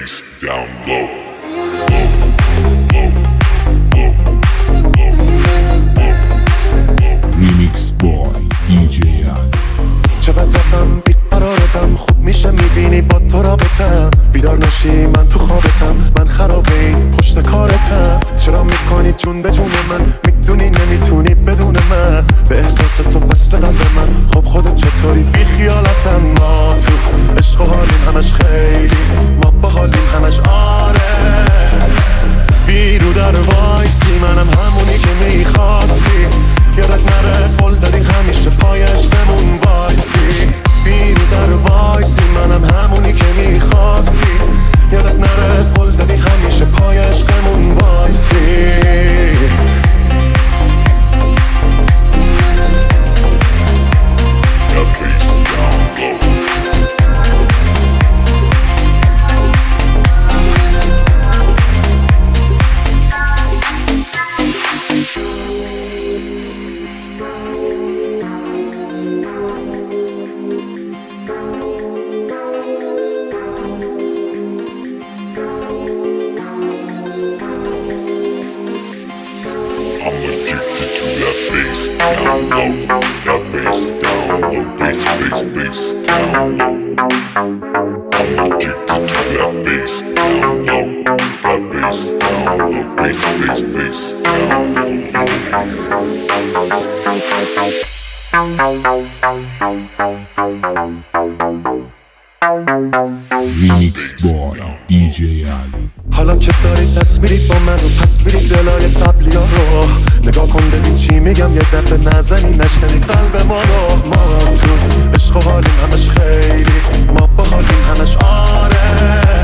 bass down low. Remix boy DJ Ali. چقدر رقم بیقرارتم، خوب میشه میبینی با تو رابطم. بیدار نشی من تو خوابتم، من خراب این پشت کارتم. چرا میکنی جون به جون من، میدونی نمیتونی بدون من. به احساس تو وصل قلب من، خب خودت چطوری بی خیال هستن. ما تو عشق و حالیم همش خیلی، ما با حالیم همش آره. بیرو در وایسی منم همونی که میخواستی. یادت نره قول دادی همیشه پای عشقمون وایسی. بیرو در وایسی منم همونی که میخواستی. یادت نره قول دادی همیشه پای عشقمون وایسی. I'm addicted to that bass down low. That bass down low. Bass, bass, bass down low. I'm addicted to that bass down low. That bass down low. Bass, bass, bass down Remix boy DJ Ali. حالا که داری دست میری با من رو پس میری دلای قبلی ها رو نگاه کن ببین چی میگم. یه دفعه نزنی نشکنی قلب ما رو. ما تو عشق و حالیم همش خیلی، ما با حالیم همش آره.